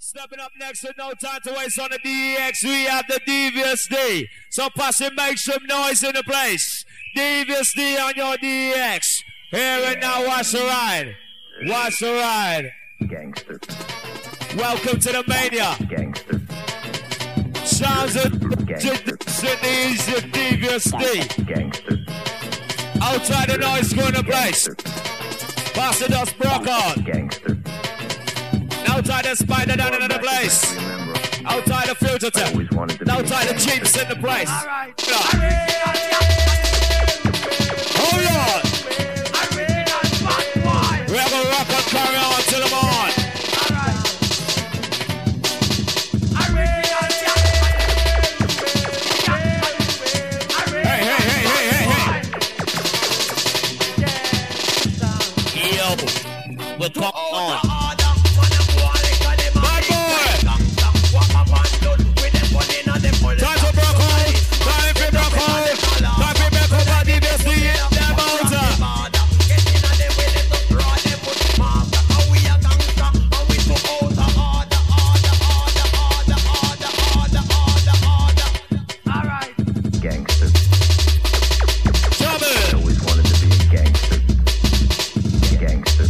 Stepping up next with no time to waste on the DEX, we have the Devious D. So pass it, make some noise in the place. Devious D on your DEX. Here and now, watch the ride. Watch the ride. Gangsters. Welcome to the mania. Gangsters. Sounds of the Devious D. Gangsters. Outside the noise corner place. Pass it us Brock on. Gangsters. Outside the Spider down in the place. Outside the filter tech. Outside the Jeeps in the place. Hold on. We're gonna rock and carry on till the morning. Hey. Yo, we're talking on. Time for Brock out. Time for Brock out. Time for Brock out. Devious D in the mountain. Gangsters. Trouble. Always wanted to be a gangster. Gangsters.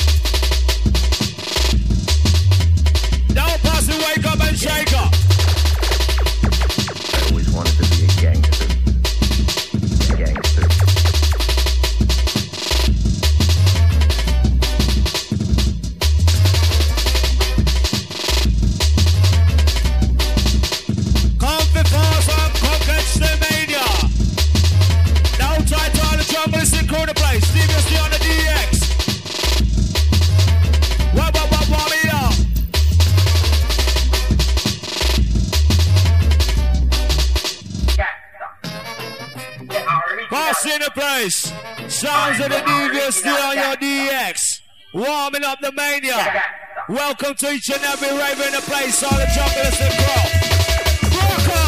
Now pass it, wake up and shake up. I always wanted to be a gangster. Gangster. Come before some come catch the mania. Now try to all the trouble is in corner place. Devious D on the DX. Warm me up. Pass in the place. Sounds of the Devious D on your DX. Warming up the mania. Welcome to each and every raver in the place. All the choppers and grow. Rocco.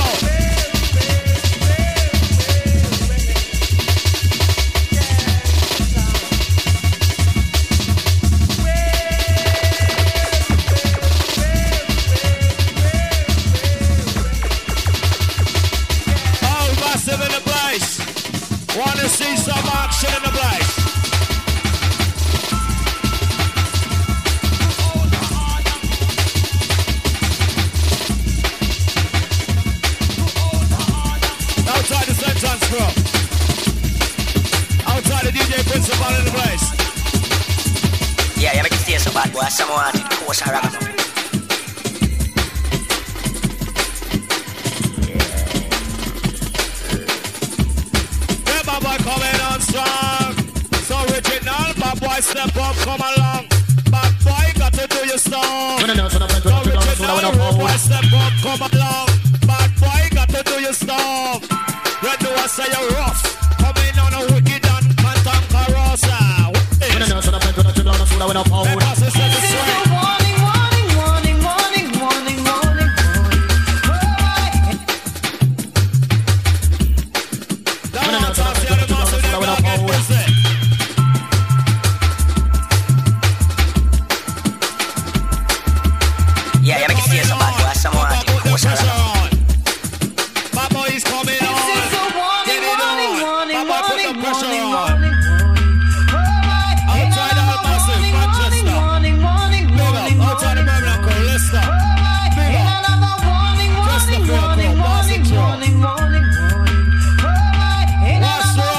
Oh, massive in the place. Wanna see some action in the place? Outside the sentence, bro. Outside the DJ principal in the place. Yeah, you make it stay so bad, boy. Someone course I rap. Yeah, my boy coming on strong. So original, my boy step up, come along. Bad boy got to do your song. So original, my boy step up, come along. Bad boy got to do your song. You know I say you're rough. Coming on a wicked and cantankerosa. Because it's set straight. Yeah, you make it stay so bad, boy. Someone course I rap. My boy is coming on. Get it on. My boy put the pressure on. Outside the massive Manchester. Big up. Outside the Birmingham crew. Leicester. Big up. Chesterfield crew. Boston crew. What's wrong?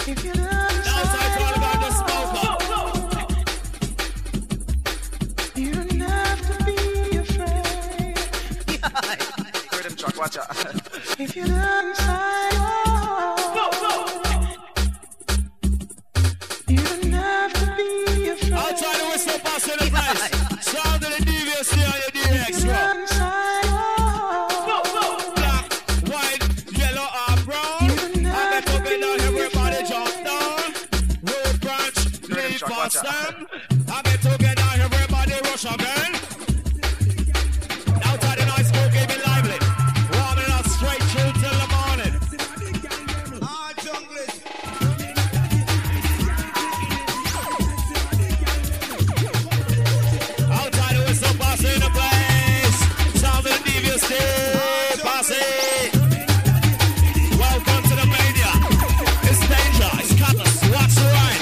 Outside all about the smoker. You don't have to be afraid. Rhythm truck, watch out. If you look inside, you don't have to be afraid. Outside the whistle pass in the place. Sound of the devious here on your DX, bro. Black, white, yellow, or brown. I'm going to get down, everybody jump down. Road branch, leave for stand. I'm going to get down, everybody rush again. Outside the noise crew, keep it lively. Warming up straight through till the morning. Outside the whistle pass in the place. Sound of the devious day, pass it. Welcome to the mania. It's danger, it's cutlass, watch the ride.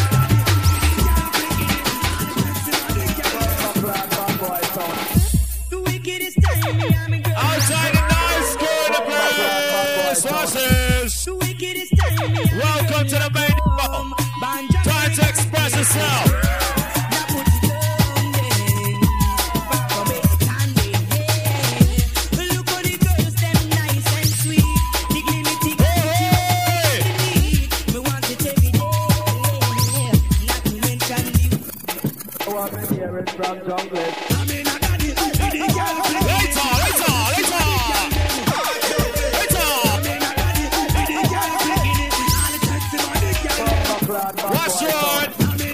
Outside the nice school, the place. Horses. Welcome to the mania. Time to express yourself. Watch your road.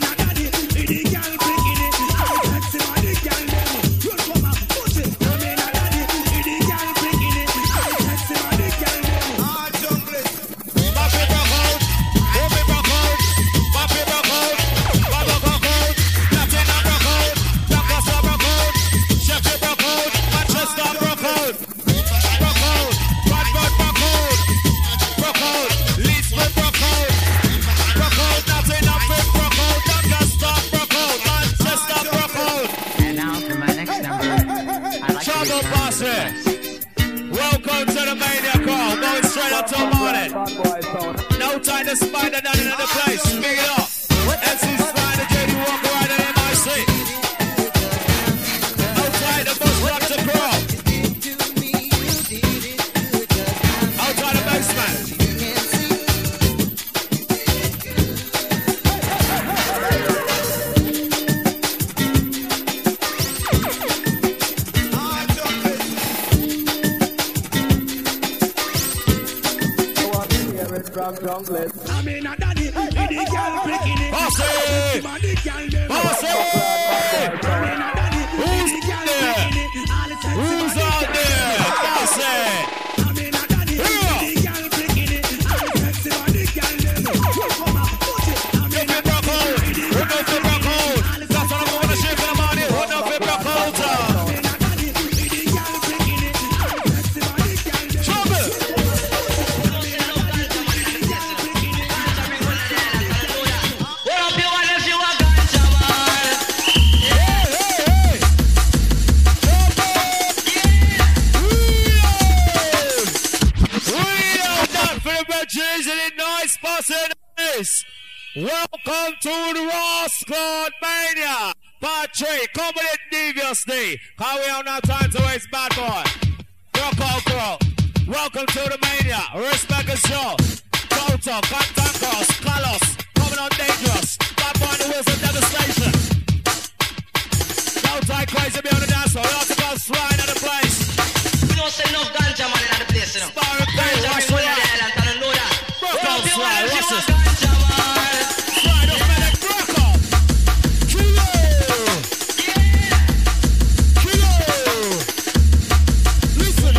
Welcome to the mania call. Going straight up till morning. No time to spider down in the place. Speak it up. MC Spider, JD Walker, right in MIC. Outside the bus rock to grow. Outside the basement. Bossy! Who's out there? Bossy! Welcome to the Ross Cloud Mania. Part 3, come with it deviously. Cause we have no time to waste, bad boy. Rock out, girl. Welcome to the Mania. Respect and show. Toto, Cantancos, Carlos, coming on dangerous. Bad boy, the wheels of devastation. Outside crazy be on the dance floor. Lots of us flying at the place. We don't sell enough ganja man in the place, you know. Sparrow Bay, watch the ride. Rock out, slide, watch this. Slide up, man, rock out. Kilo. Kilo. Listen.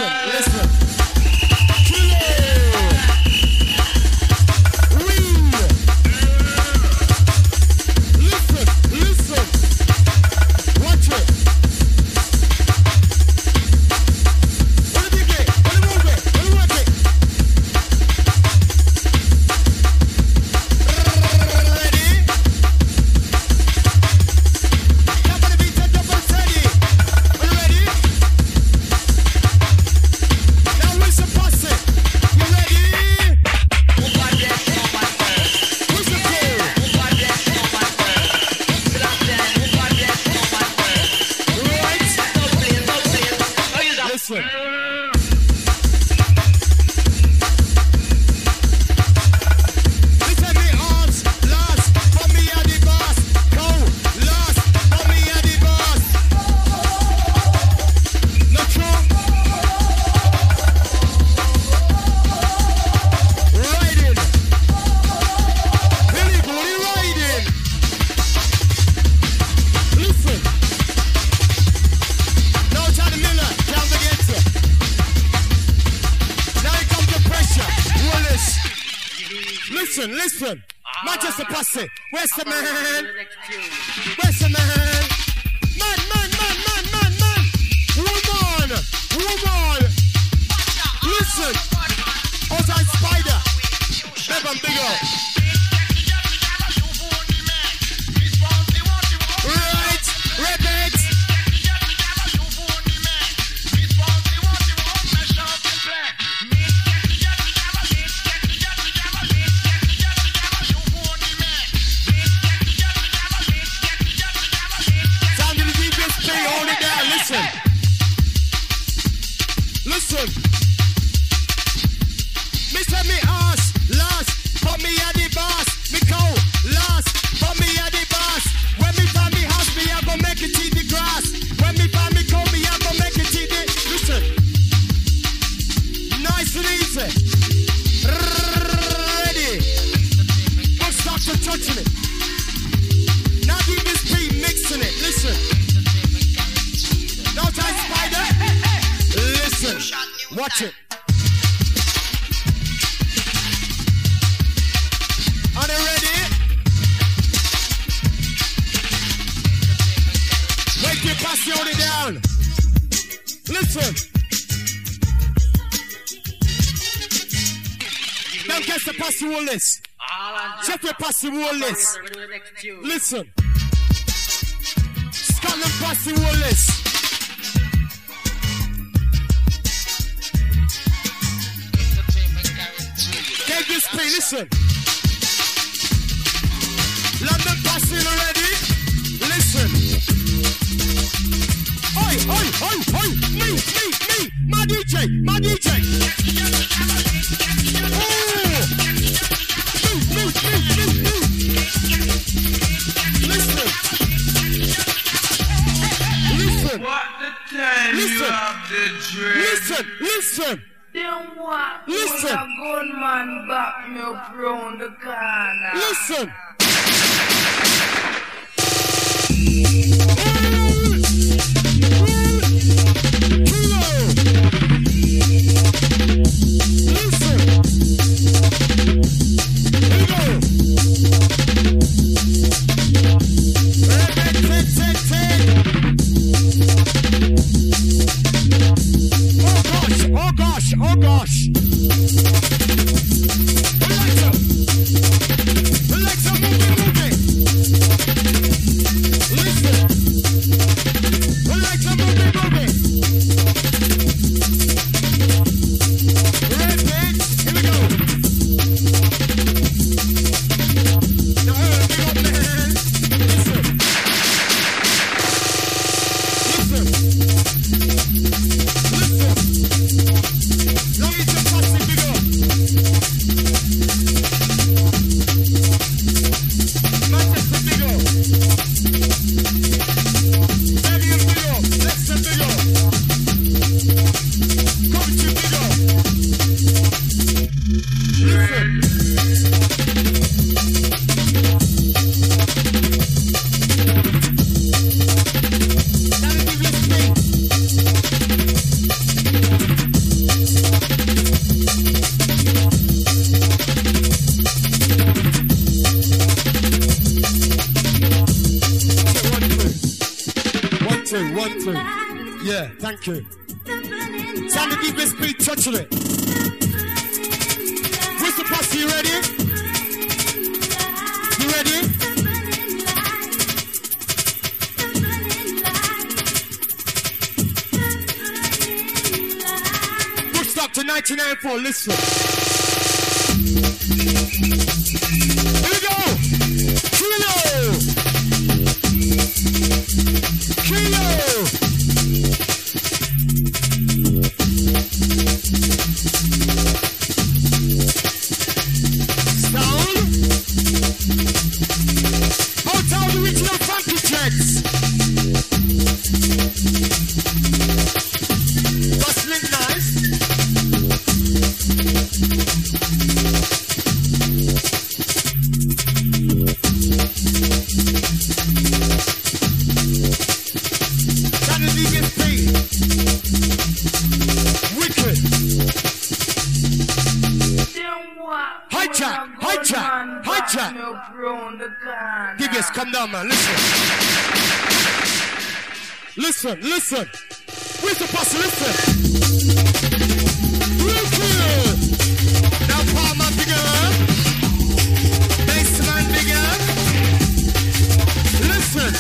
listen. Killer. Real. Listen. Watch it. What do you get? What do you work it? Ready? Jump on the beat, jump on the steady. Are you ready? Now where's the posse? You ready? Where's the crew? Right? Listen. Listen me arms, last, for me are the boss. Go, last, for me are the boss. Not true? Riding. Really good riding. Listen. Now Johnny Miller, down the gate. Now here comes the pressure. Wallace. Listen. Manchester Posse. Where's the man? Where's the man? Man. Woman. Listen. Outside Spider. Never bigger. Right. Repeat. Sound of the DJ's play, hold it down. Listen. Me say me ass, last, but me a the boss. Me go, last, but me a the boss. When me find me house, me a go make it in the grass. When me find me go, me a go make it in the... Listen. Nice and easy. Ready. Don't stop to touching it. Now give this beat mixing it. Listen. No time Spider. Listen. Watch it. Are they ready? Wake your posse on it down. Listen. Now guess the posse will list. Check your posse will list. Listen. Scotland posse will list. Take this play, listen. London posse already. Listen. Oi. Me. My DJ. Oh. Me. Listen. What the time you have the dread? Listen. Then what? Listen. A gunman back me up round the corner. Listen. Kilo. Listen. Here we go. Oh gosh. Alexa, move it. Listen. Alexa, move it. Ready? Here we go. Now, big up the hands. Listen. Long as you're passing, big up. Manchester, big up. Birmingham, big up. Leicester, big up. Coventry, big up. Listen. Now give you a spin. Yeah, thank you. Sound the deepest beat, touching it. Mr. Posse, you ready? You ready? Woodstock to 1994, listen. Here we go! Kilo! Kilo! Sound? Hotel the original funky checks. Bustling nice. Hijack. Give us, come down, man. Listen. Where's the boss? Listen. Wicked. Now, Palmer bigger. Bassman bigger. Listen.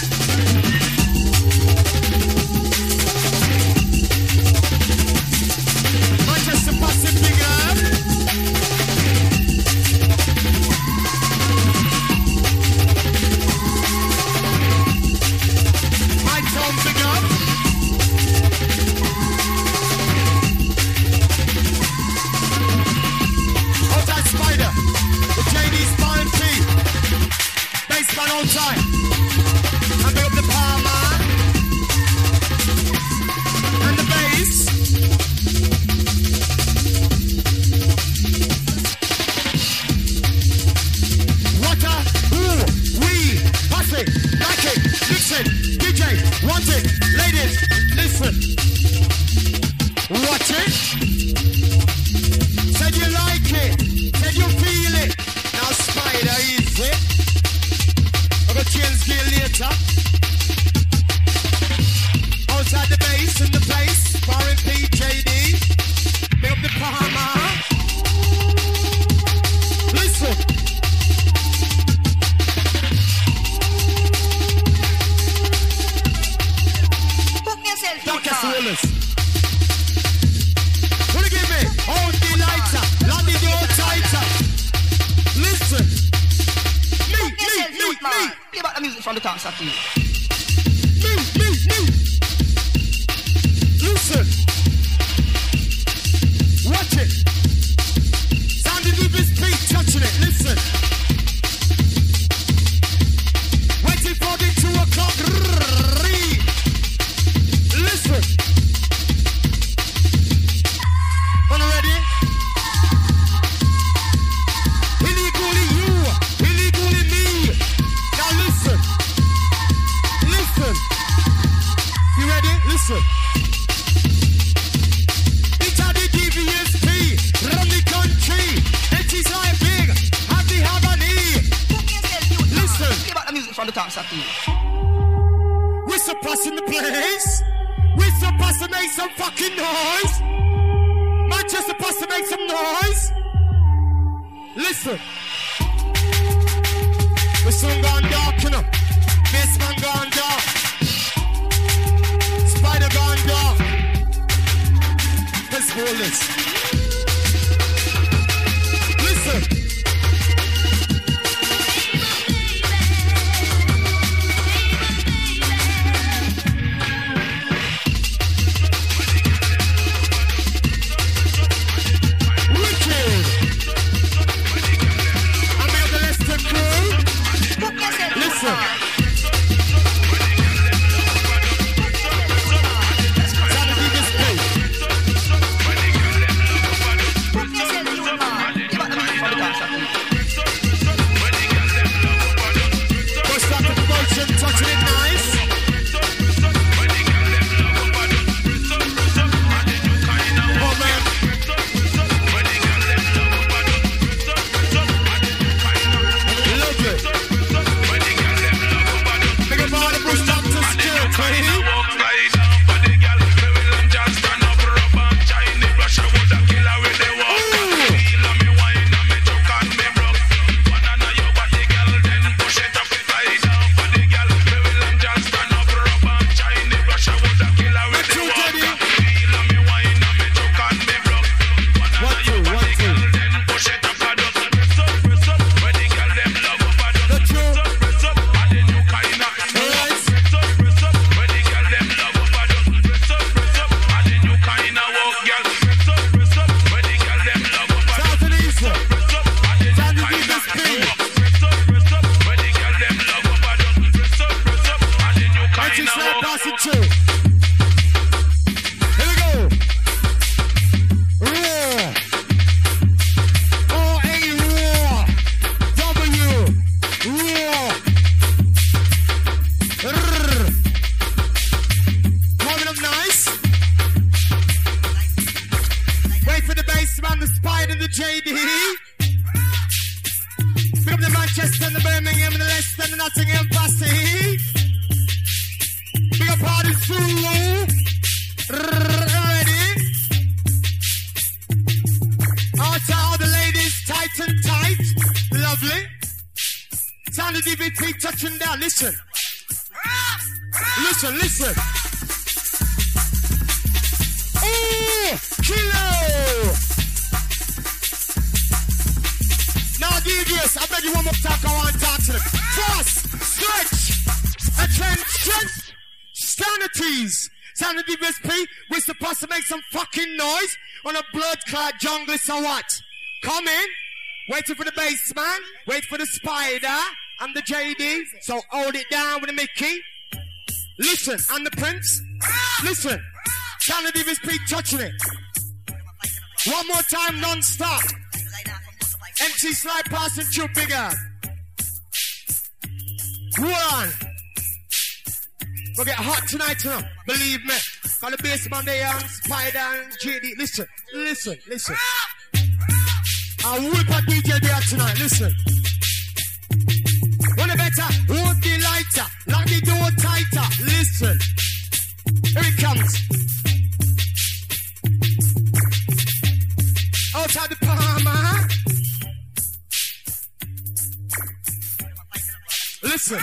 Manchester Posse bigger. On time. And big up the Palmer and the bass. Water, ooh, we, pass it, like it, mix it, DJ, want it, ladies, listen. Watch it. Said you like it, said you feel it. Now Spider, easy. I'll change gear later. Outside the bass in the place, foreign PJD. Big up the Palmer. Listen. Hook yourself, Darkest Willis. What do you give me? Hold the lighter, land the door tighter. Listen. Me. Play back the music from the top, Saki. Me. Listen. Watch it. Sound the deepest beat, touching it. Listen. Waiting for the 2 o'clock. Listen. Are you ready? Illegally you, illegally me. Now listen. You ready? Listen. It's how the DVSP run the country. It is like big, happy harmony. Listen. Play back the music from the top, Saki. We're supposed in the place. We're supposed to make some fucking noise. Manchester's supposed to make some noise. Listen. The sun gone dark, you know. Bassman gone dark. Spider gone dark. Let's hold this. Listen. Wicked. I'm here to listen to crew. Listen. Sound the deepest beat. Starting Embassy. Big up party Zulu. Ready? Out to all the ladies, tight and tight. Lovely. Sound of DVT touching down. Listen. Listen, listen. Oh, kilo. Now, DVS, I beg you one more time. I want to talk to them. Fast, stretch, attention, sanities. Sound of DVSP, we're supposed to make some fucking noise on a blood-clad jungle, so what? Come in, waiting for the bassman, wait for the spider and the JD, so hold it down with the Mickey. Listen, and the Prince, listen, Sound of DVSP touching it. One more time, non-stop. MC slide passing through bigger. Hold on. We'll get hot tonight, you know. Believe me. On the bassman there, and Spider and JD. Listen, listen, listen. I'll whip a DJ there tonight. Listen. Wanna better? Hold the lighter. Lock the door tighter. Listen. Here it comes. Outside the Palmer. Listen.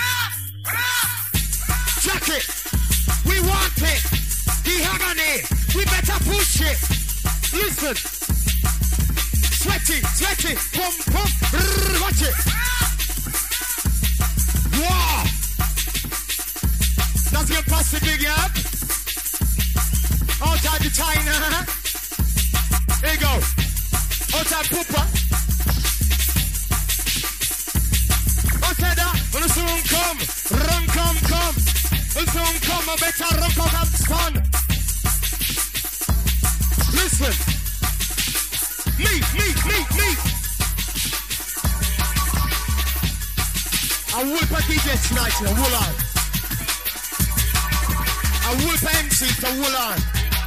Check it. We want it. The agony. We better push it. Listen. Sweaty, sweaty. Pump, pump. Brrr, watch it. Wow. That's gonna pass the big up. Outside the China. Here you go. Outside Pooper. Outside that. When soon come. Run, come. Soon come, I better run, come and spun. Listen. Me. I whip a DJ tonight, a wool on. I whip a MC to wool on.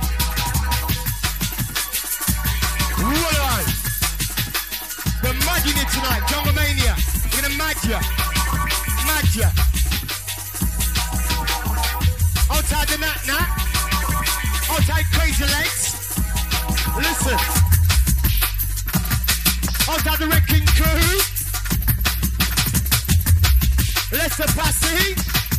Wool on. We're magging it tonight, Jungle Mania. We're gonna mag ya. Outside the nat. Outside Crazy Legs. Listen. Outside the Wrecking Crew. Lester Passy.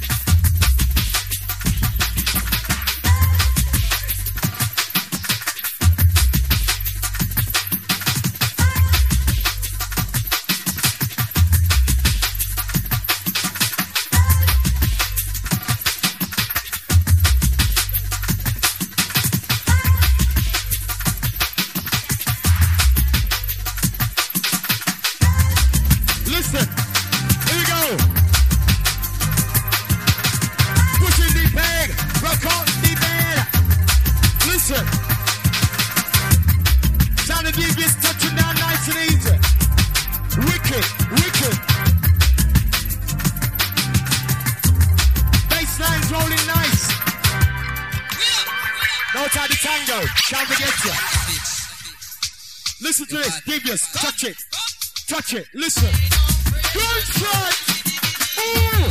Listen to this, Devious, touch it, listen. Good shot! Oh!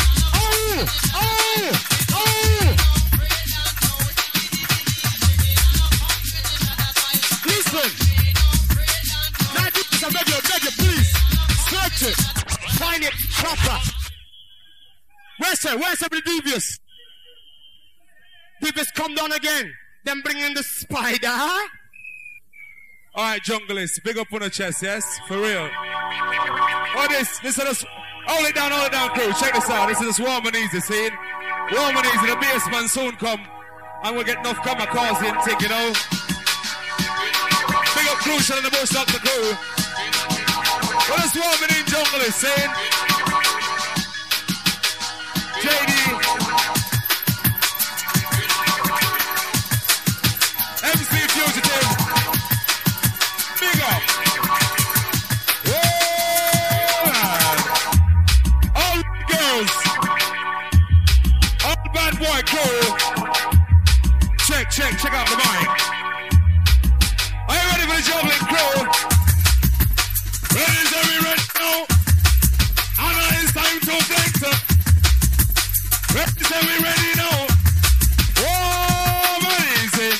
Listen! Now, I beg you, please, search it, find it proper. Where's the Devious? Devious come down again, then bring in the spider. Alright, junglist, big up on the chest, yes? For real. Oh, this is this. Hold it down, crew. Check this out. This is this warm and easy, see? Warm and easy. The bassman soon come. And we'll get enough kamikaze in, take, you know? Big up Crucial and the Bush Doctor crew. Well, this warm and easy junglist, see? JD. MC Fugitive. Big up. All girls. All bad boy crew. Check out the mic. Are you ready for the juggling crew? Ready to be ready now. And it's time to flex up. Ready, say we ready now. Oh, easy.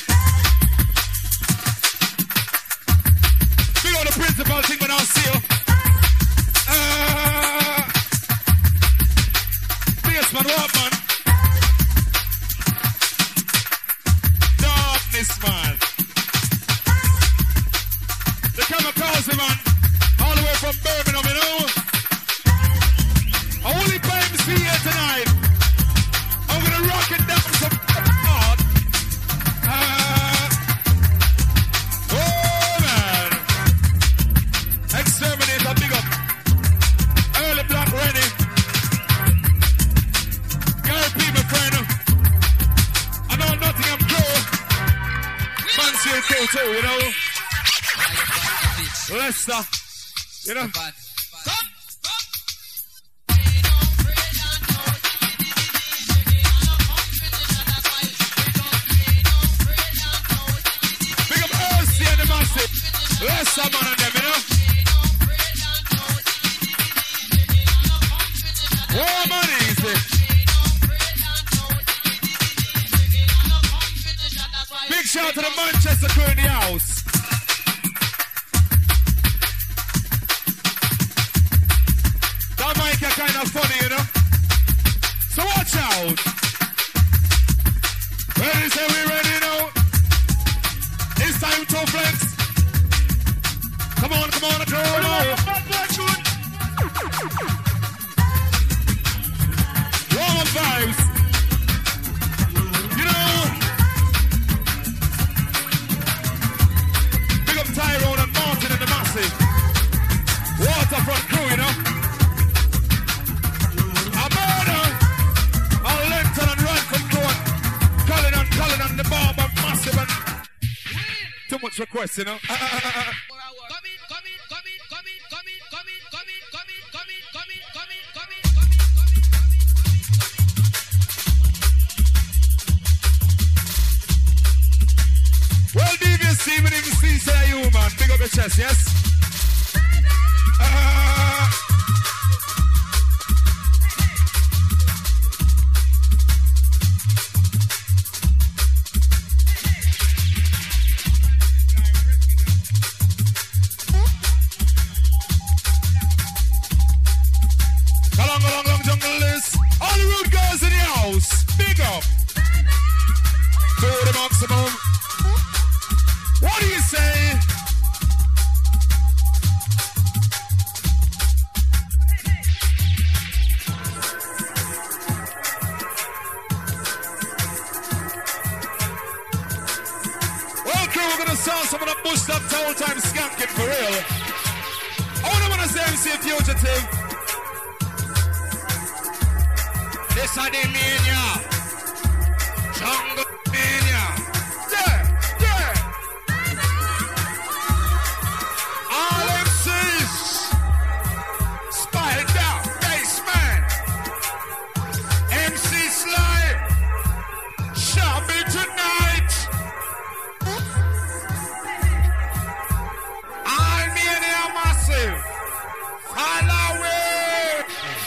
Big on the principal thing when I see you. Man, what man? Darkness, man. The kamikaze, man. All the way from Birmingham, you know. Only Bames here tonight. I'm gonna rock it down some hard. Oh, man. Exterminator, big up. Early Black ready. I know Nottingham Crew. Mansfield Crew too, you know. Leicester, you know. Big up Earthsea and the Massive. Leicester man and them, you know. War money, easy. Big shout to the Manchester crew in the house. That mic is kind of funny, you know. So watch out. Ready, say we ready now. It's time to flex. Come on, crew now. Warm up vibes. You know. Tyrone and Martin and the Massive. Waterfront crew, you know. A murder. A Lenton and Ranford crew. Cullen and the Barber Massive and... Too much requests, you know. Well, DVC, even if you see, say you, man. Big up your chest, yes? Go long, jungle list. All the rude girls in the house. Big up. To the maximum. What do you say? Well, crew, we're gonna start some of the bushed up town time skanking for real. I wanna say MC Fugitive. This is the mania. Jungle mania. Yeah. All MCs. Spider, Bassman. MC Sly. Shabby tonight. All mania massive. Follow it.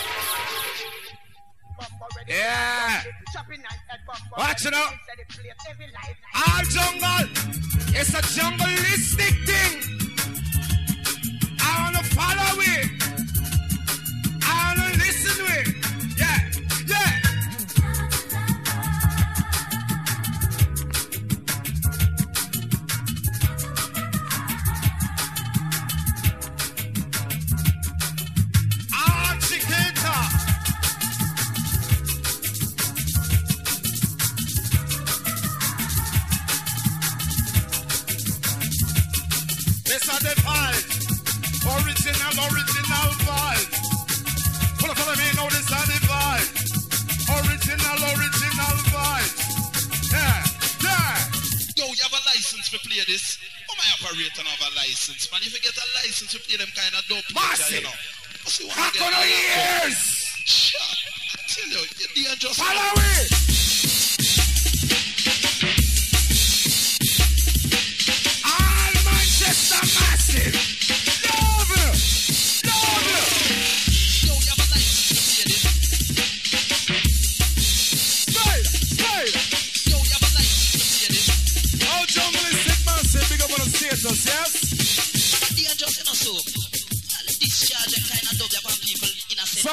Yeah. Watch it out. All jungle. It's a jungleistic thing. I wanna follow it. I wanna listen to it. Yeah. Original vibe. Follow me, know this are the vibe. Original vibe. Yeah. Yo, you have a license to play this? Oh, my operator have a license, man. If you get a license to play them kind of dope picture, you know. How many years? Shut up. I tell you, you're dangerous. Follow it. All Manchester massive.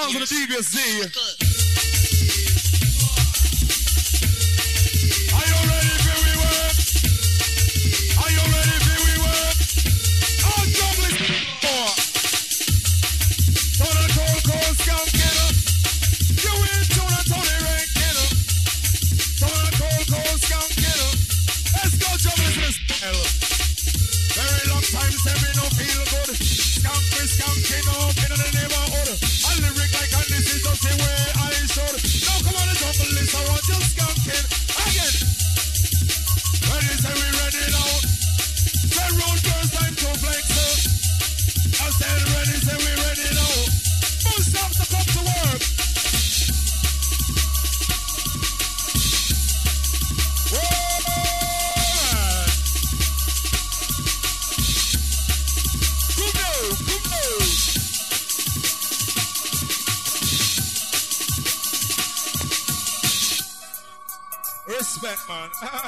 sounds of the Devious D. Are you ready for we work? Are you ready for we work? All juggling. Tony cold skunk killer. You win Tony rank killer. Tony cold skunk killer. Let's go juggling this hell. Very long time say we no feel good. Skunking up in the neighborhood. I lyric like and this is just the way I should. Now come on the jungle list, I want you skunking again. Ready, say we ready now. Say road girls time to flex up. I said ready, say we ready now. Who stops to come to work? Respect, man.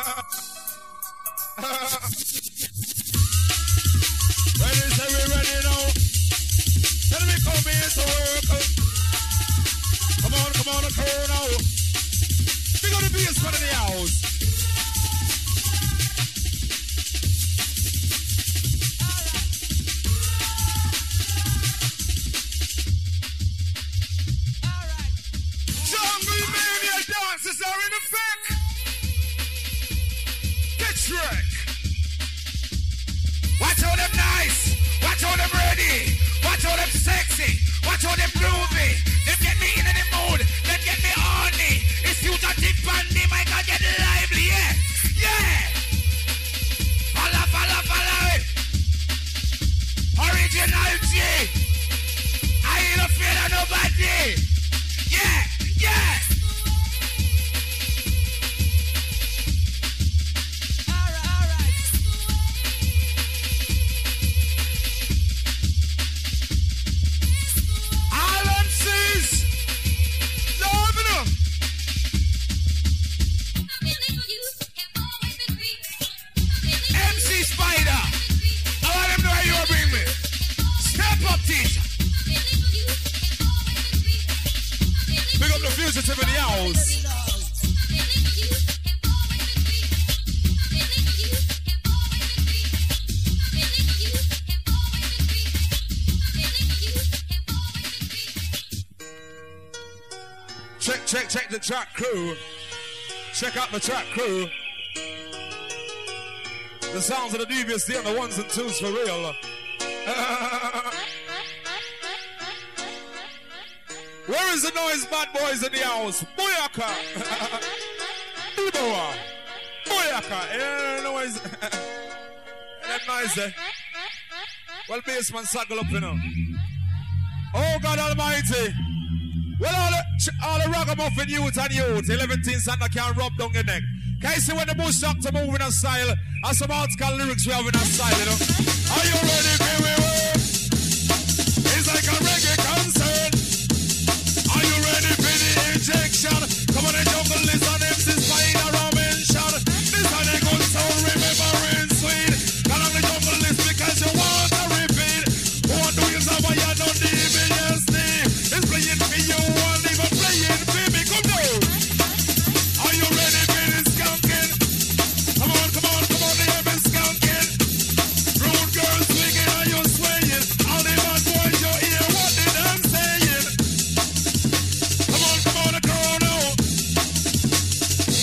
Ready, say we ready now. Tell me come here to work. Come on, the crew now. We got the biggest one in the house. Jungle Mania dances are in effect. Trick. Watch how them nice, watch how them ready, watch how them sexy, watch how them groovy. Them get me in the mood, them get me horny. It's you that tip on me, my God, get lively, yeah, yeah. Follow it. Original G. I ain't afraid of nobody. Yeah. Fugitive in the house. Check the track crew. Check out the track crew. The sounds of the Devious D and the ones and twos for real. Where is the noise, bad boys in the house? Booyaka! Booyaka! Yeah, noise. That noise there. Well, bassman, circle up, you know. Oh, God Almighty. Well, all the ragamuffin youth and youth, 11 teens and I can't rub down your neck. Can you see when the bush doctor move in a style? And some article lyrics we have in a style, you know? Are you ready for we work? It's like a reggae concert. Are you ready for the injection? Come on, the jungle is on MC Spider or mention. This one a good sound, remembering sweet. Come on, the jungle list because you want to repeat. Who want the wheels of a yard on the EBSD? It's playing for you and even playing for me. Come down. Are you ready for this skunking? Come on, the heaven skunking. Rude girls swinging and you swaying. All the bad boys you hear what they them saying. Come on, the crowd now.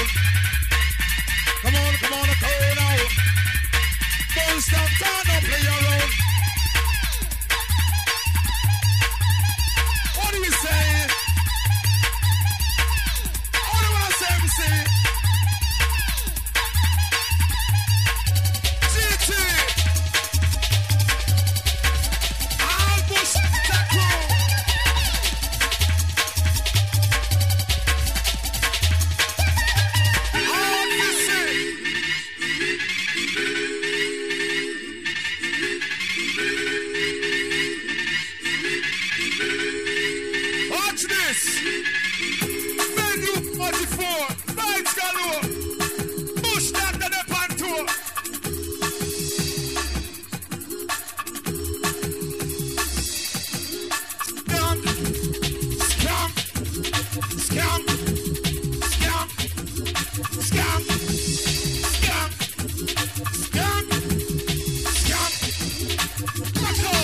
around. Come on, come on, go now. Don't stop, don't play around. What do you say? What do I say, MC? GT. I'll push that crew. Watch this. Menu 44. Vibes galore. Push that to the pan tour. Scam. Scam. Scam. Scam. Scam. Scam. Scam. Scam. Let's go.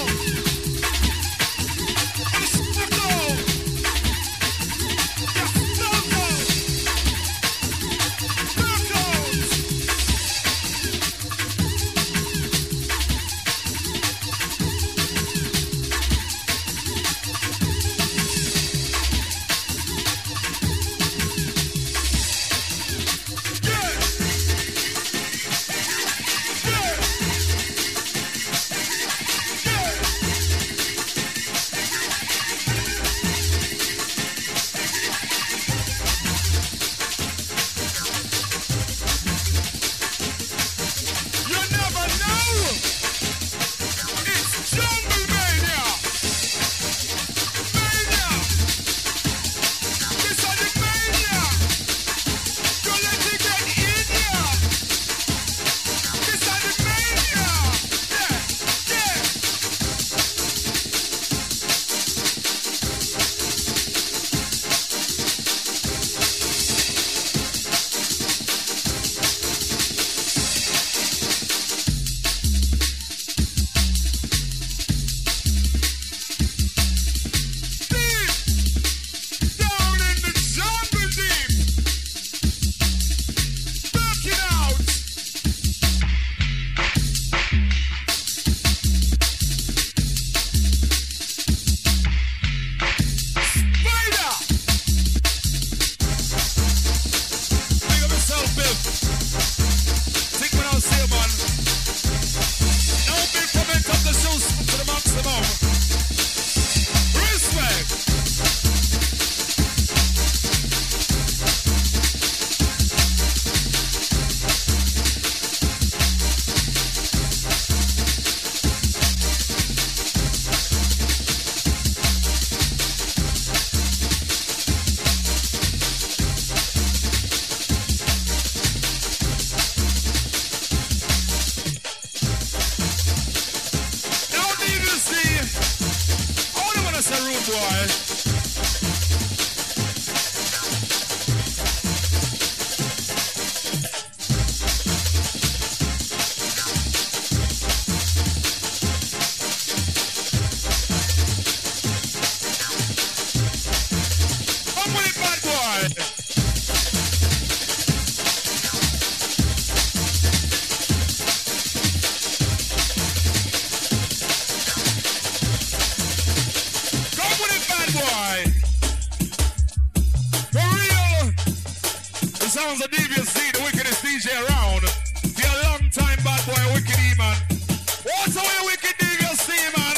Sounds of DVC, the wickedest DJ around. Be a long time bad boy, wicked E-man. What's the way wicked DVC, man?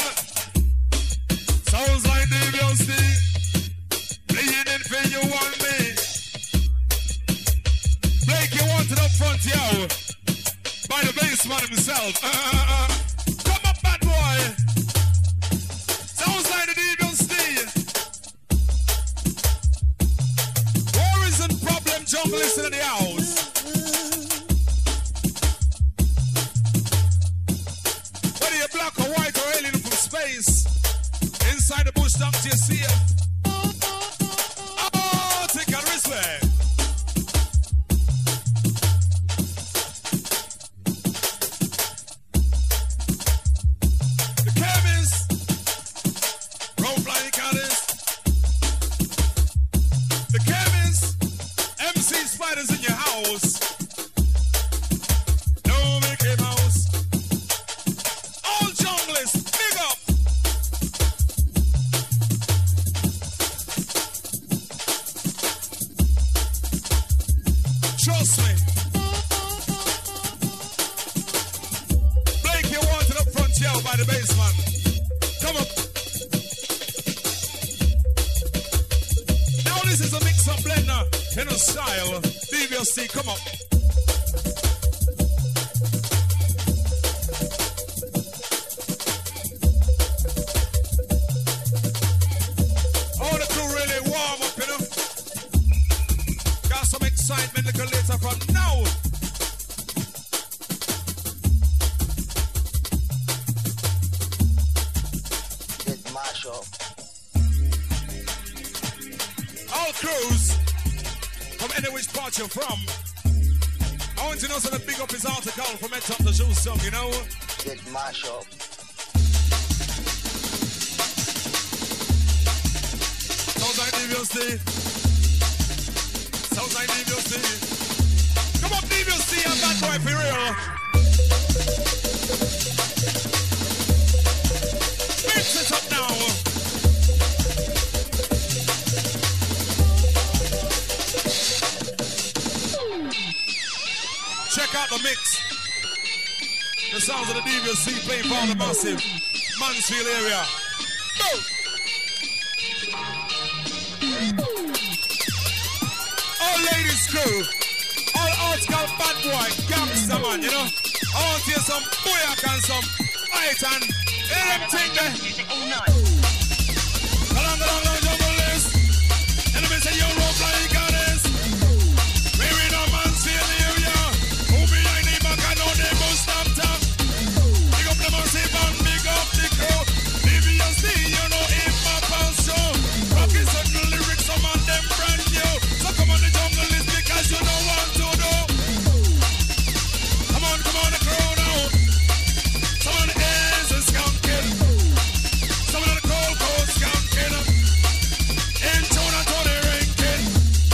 Sounds like DVC. Playing it for you want me. Blake, you want it up front, yo. By the bassman himself. Come up, bad boy. Sounds like the DVC. Worries and problem junglist in the house. Whether you're black or white or alien from space, inside the bush, don't you see it? Oh, take a respect. The cabins, road flying caddies. The cabins, MC Spiders in your house. Mouse. No Mickey Mouse. All junglers, big up. Trust me. Blake, you wanted up front here by the basement. Come up. Now this is a mix-up blender in a style. DVC, come up. All the crew really warm up, you know. Got some excitement a little later from now. All crews, from any which part you're from, I want to know so that big up his article from Head Top the Shoe song, you know? Get mash up. Sounds like DVC. Sounds like DVC. Come on, DVC and Bad Boy for real. Mix it up now. Check out the mix. The sounds of the DVC playing for the massive Mansfield area. All ladies crew, all article bad boy, gangster man, you know. I want to hear some booyak and some fight and hear them thing there. Along, jungle list. Enemy say you roll flying goddess. We're in a Mansfield area. Who behind the back and know they must stop top. Big up the massive and big up the crew. DVC, you know, in my pants show. Rocking certain lyrics, some of them brand new. So come on the jungle list because you don't want to do. Come on the crew now. Some of the airs is skunking. Some of the cold skunking. In tune and Tony ranking.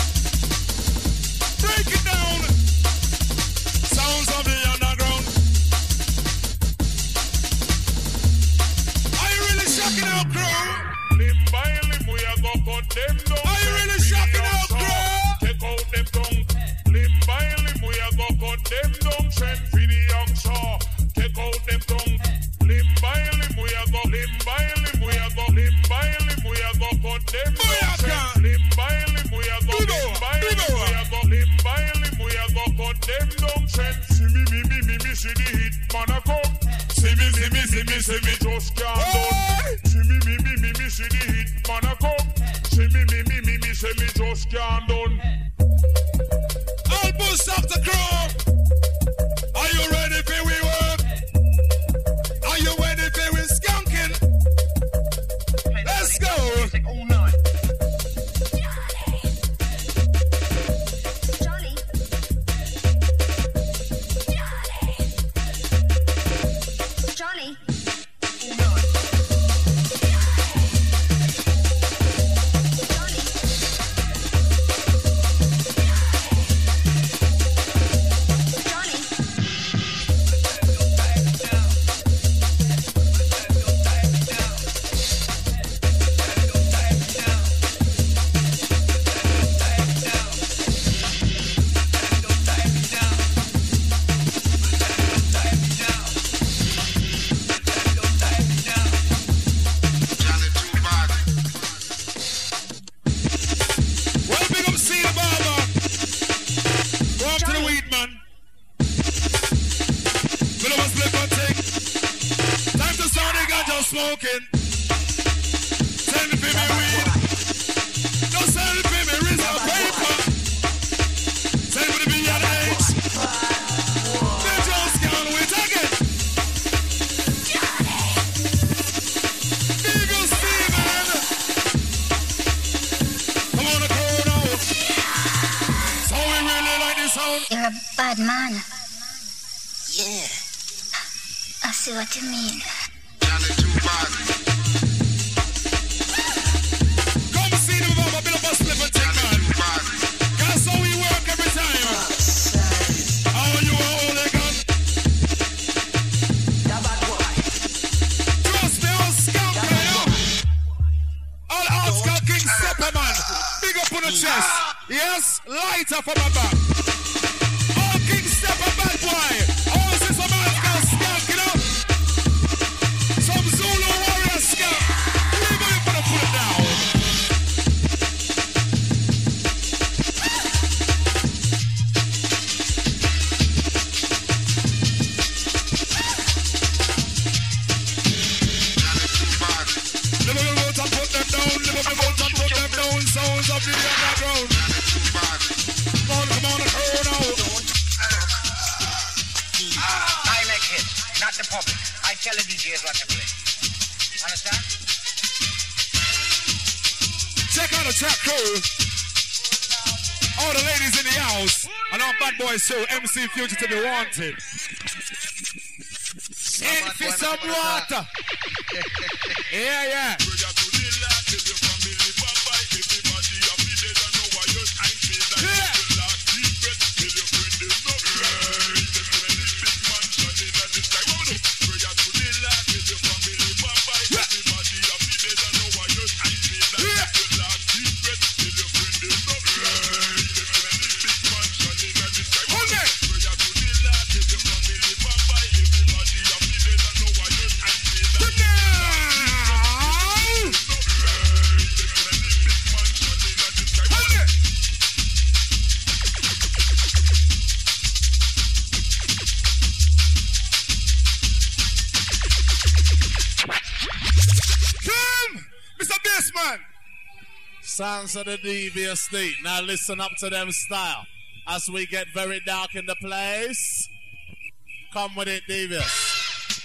Break it down. Sounds of the underground. Are you really shocking out, crew? Limb by limb, we are go cut them down. Are you really shocking out, crew? Take out them tongue. Limb by limb, we are go cut them down. Send for the young saw. Take out them tongue. Limb by limb, we are go. Limb by limb, we are go. Limb by limb, we are go cut them down. Limb by limb, we are go. Limb by limb, we are go. Limb by limb, we are go cut them down. Send see me, see the hit man a come. See me, just can't done. See me, see the hit man a come. See me, say me just can't done. All boost up the crew. Are you ready for we work? Are you ready for we skunking? Let's go. Johnny. Johnny. Well, big up see the barber. Go up to the weed man. Fill up a split and take. Time to start the ganja smoking. Send it for me weed. Don't send it for me reason paper. Send it for the BNH. They just can't wait again. Big up Steven. Come on, the crew now. So we really like this sound. You're a bad man. Yeah. I see what you mean. Come see the barber, build up a split and take man. That's how we work every time. Yes, lighter for my back. All King Step a bad boy. All this is a man can skank, you know. Some Zulu warrior skank. Everybody gonna put it down. Sounds of the underground. Come on, hurry now. I make hits, not the public. I tell the DJs what to play. Understand? Check out the track crew. All the ladies in the house. And our bad boys too. MC Fugitive be wanted. In for some water. Yeah. Sounds of the devious state. Now listen up to them style. As we get very dark in the place. Come with it, devious.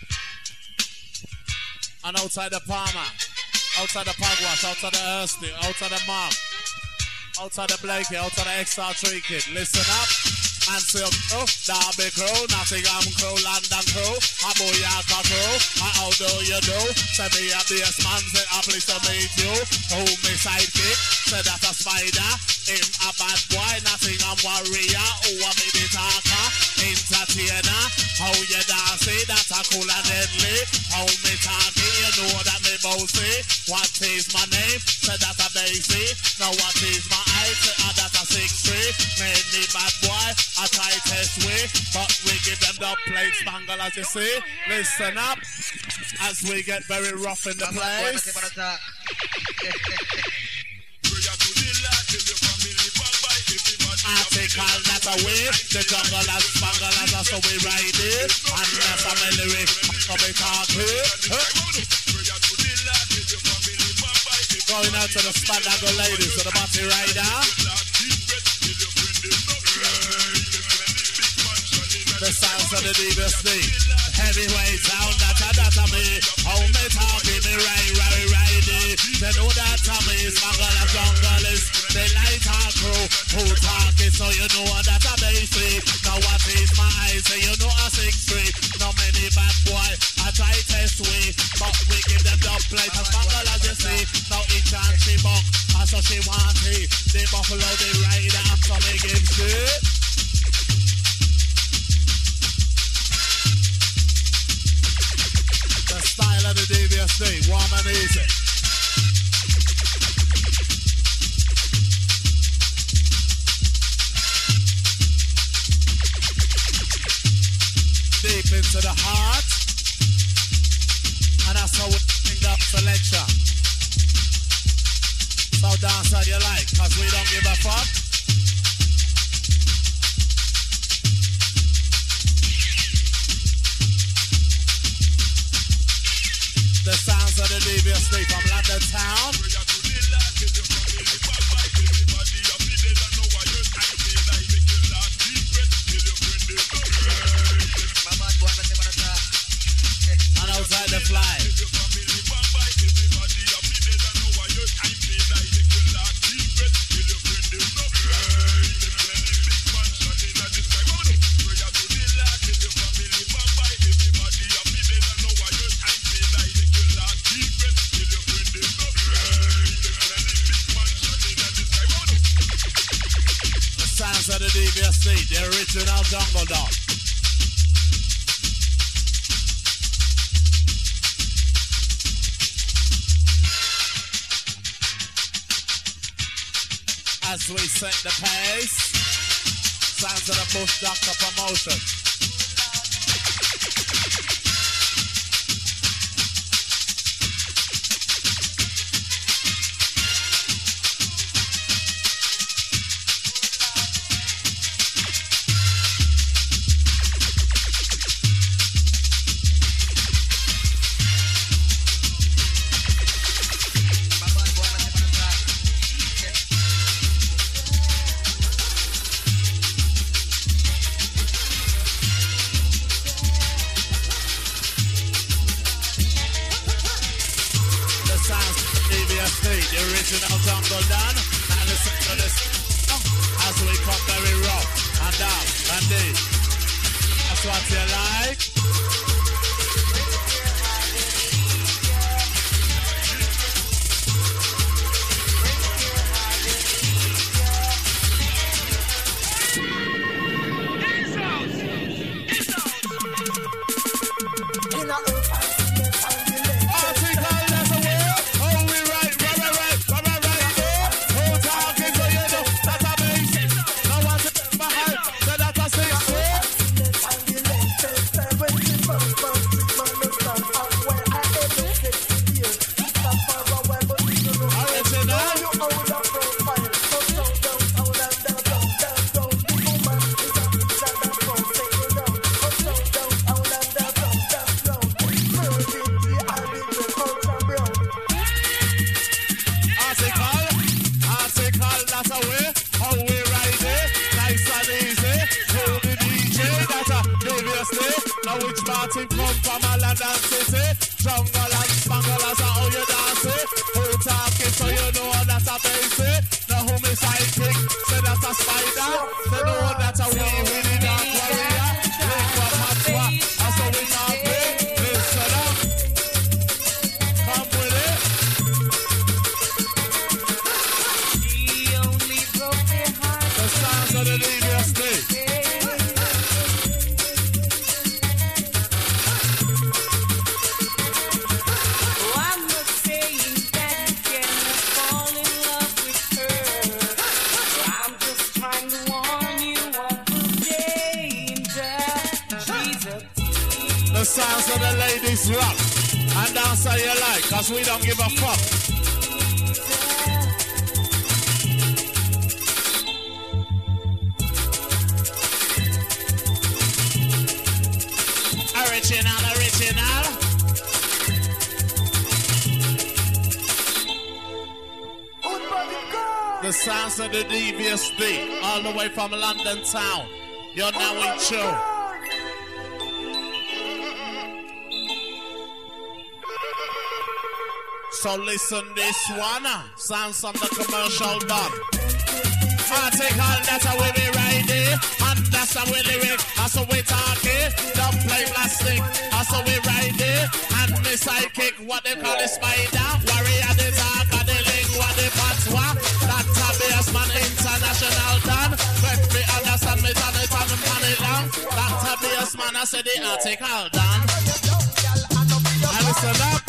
And outside the Palmer, outside the Pagwash, outside the Ersty, outside the Mark, outside the Blakey, outside the XR3 kid. Listen up. And Silk Crew, Derby Crew, Nottingham Crew, London Crew, a Booyaka Crew, how do you do? Say me a bass man, say a please to meet you. Who me sidekick, say that a spider. Him a bad boy, Nottingham warrior. Who a me the talker, entertainer. How you dancing, that's a cool and deadly. How me talking, you know that me bossy. What is my name? Say that a Daisy. Now what is my height? Say that a 6'3". Made me bad boy. I try test way, but we give them the plate spangle as you see. Listen up, as we get very rough in the place. Article that away, the jungle as spangle as us, so we ride it. And that's a melody, so we talk here. Going out to the Spandago ladies, to the body rider. The sounds of the DBSD. Heavyweight sound, that's a me. How me talking, me ride it. They know that a me, Spangle and Jungle is the lighter crew. Who talking, so you know that a basic. Now what is my eyes, so you know a 6'3". Now many bad boy, I try test way. But we give them the plate of Spangle as you see. Now each and she buck, and so she want it. The buffalo, the rider, so me give shit. The style of the DBSD, warm and easy. Deep into the heart. And that's how we bring up selection. So dance how you like, cause we don't give a fuck. The sounds of the DBSD from London town. And outside the fly. Of the DBSD, the original Jungle Dog. as we set the pace. Sounds of the Bush Doctor promotion. We don't give a fuck. Original. The sounds of the Devious D, all the way from London town. You're now in tune. So listen this one, sounds from the commercial done. Article that's how we be riding, and that's how we lyric, that's how we talking. Don't play plastic, that's how we riding. And me sidekick, what they call the spider. Warrior the dark, and the lingua, the patwa. That's a bassman international done. Let me understand me, done it and money long. That's a bassman, I said the article done. And listen up.